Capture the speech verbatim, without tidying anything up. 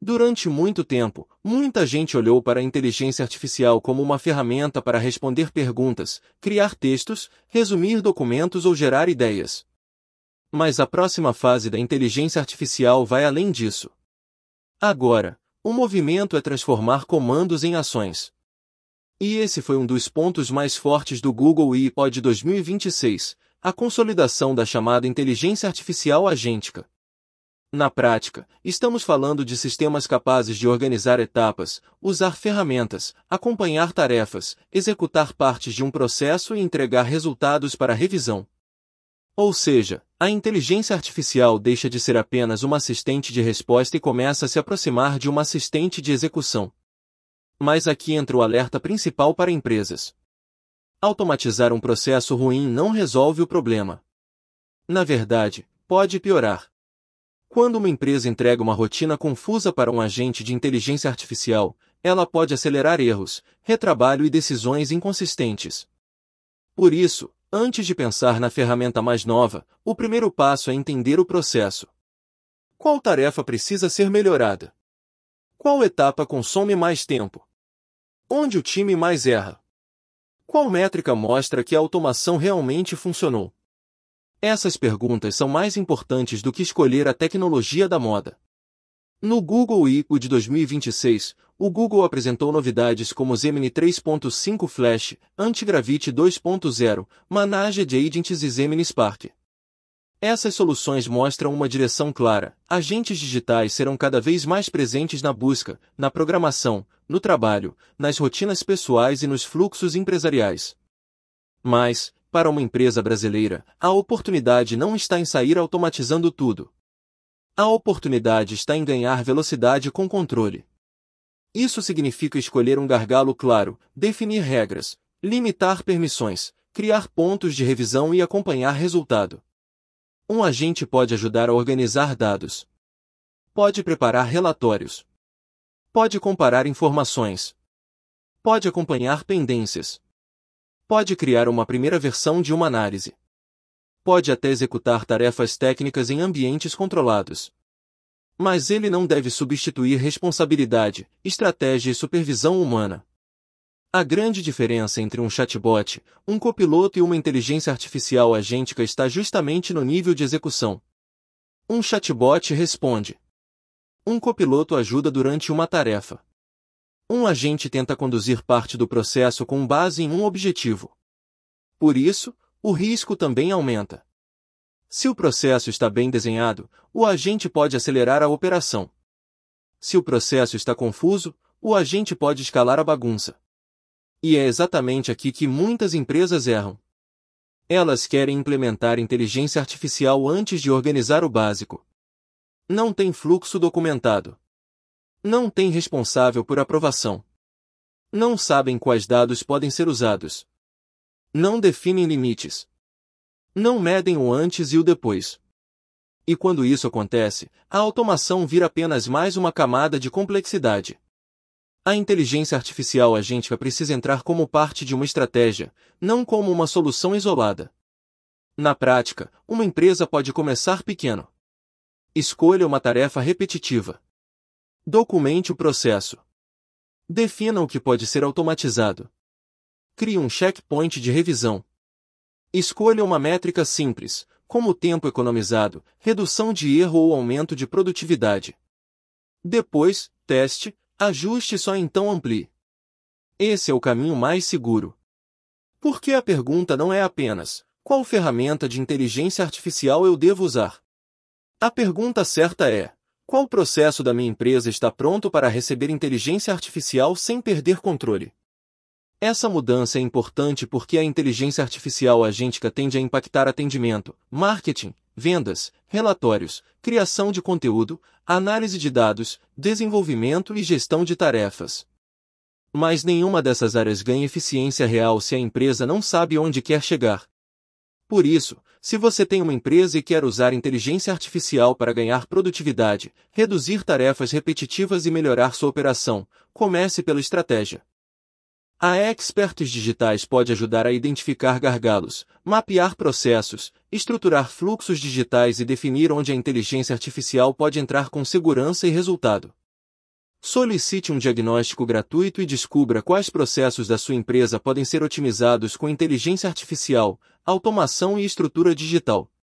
Durante muito tempo, muita gente olhou para a inteligência artificial como uma ferramenta para responder perguntas, criar textos, resumir documentos ou gerar ideias. Mas a próxima fase da inteligência artificial vai além disso. Agora, o movimento é transformar comandos em ações. E esse foi um dos pontos mais fortes do Google I O de dois mil e vinte e seis, a consolidação da chamada inteligência artificial agêntica. Na prática, estamos falando de sistemas capazes de organizar etapas, usar ferramentas, acompanhar tarefas, executar partes de um processo e entregar resultados para revisão. Ou seja, a inteligência artificial deixa de ser apenas uma assistente de resposta e começa a se aproximar de uma assistente de execução. Mas aqui entra o alerta principal para empresas. Automatizar um processo ruim não resolve o problema. Na verdade, pode piorar. Quando uma empresa entrega uma rotina confusa para um agente de inteligência artificial, ela pode acelerar erros, retrabalho e decisões inconsistentes. Por isso, antes de pensar na ferramenta mais nova, o primeiro passo é entender o processo. Qual tarefa precisa ser melhorada? Qual etapa consome mais tempo? Onde o time mais erra? Qual métrica mostra que a automação realmente funcionou? Essas perguntas são mais importantes do que escolher a tecnologia da moda. No Google I O de dois mil e vinte e seis, o Google apresentou novidades como Gemini três ponto cinco Flash, Antigravity dois ponto zero, Managed Agents e Gemini Spark. Essas soluções mostram uma direção clara. Agentes digitais serão cada vez mais presentes na busca, na programação, no trabalho, nas rotinas pessoais e nos fluxos empresariais. Mas, para uma empresa brasileira, a oportunidade não está em sair automatizando tudo. A oportunidade está em ganhar velocidade com controle. Isso significa escolher um gargalo claro, definir regras, limitar permissões, criar pontos de revisão e acompanhar resultado. Um agente pode ajudar a organizar dados. Pode preparar relatórios. Pode comparar informações. Pode acompanhar pendências. Pode criar uma primeira versão de uma análise. Pode até executar tarefas técnicas em ambientes controlados. Mas ele não deve substituir responsabilidade, estratégia e supervisão humana. A grande diferença entre um chatbot, um copiloto e uma inteligência artificial agêntica está justamente no nível de execução. Um chatbot responde. Um copiloto ajuda durante uma tarefa. Um agente tenta conduzir parte do processo com base em um objetivo. Por isso, o risco também aumenta. Se o processo está bem desenhado, o agente pode acelerar a operação. Se o processo está confuso, o agente pode escalar a bagunça. E é exatamente aqui que muitas empresas erram. Elas querem implementar inteligência artificial antes de organizar o básico. Não tem fluxo documentado. Não tem responsável por aprovação. Não sabem quais dados podem ser usados. Não definem limites. Não medem o antes e o depois. E quando isso acontece, a automação vira apenas mais uma camada de complexidade. A inteligência artificial agêntica precisa entrar como parte de uma estratégia, não como uma solução isolada. Na prática, uma empresa pode começar pequeno. Escolha uma tarefa repetitiva. Documente o processo. Defina o que pode ser automatizado. Crie um checkpoint de revisão. Escolha uma métrica simples, como tempo economizado, redução de erro ou aumento de produtividade. Depois, teste, ajuste e só então amplie. Esse é o caminho mais seguro. Porque a pergunta não é apenas, qual ferramenta de inteligência artificial eu devo usar? A pergunta certa é, qual processo da minha empresa está pronto para receber inteligência artificial sem perder controle? Essa mudança é importante porque a inteligência artificial agêntica tende a impactar atendimento, marketing, vendas, relatórios, criação de conteúdo, análise de dados, desenvolvimento e gestão de tarefas. Mas nenhuma dessas áreas ganha eficiência real se a empresa não sabe onde quer chegar. Por isso, se você tem uma empresa e quer usar inteligência artificial para ganhar produtividade, reduzir tarefas repetitivas e melhorar sua operação, comece pela estratégia. A Experts Digitais pode ajudar a identificar gargalos, mapear processos, estruturar fluxos digitais e definir onde a inteligência artificial pode entrar com segurança e resultado. Solicite um diagnóstico gratuito e descubra quais processos da sua empresa podem ser otimizados com inteligência artificial, automação e estrutura digital.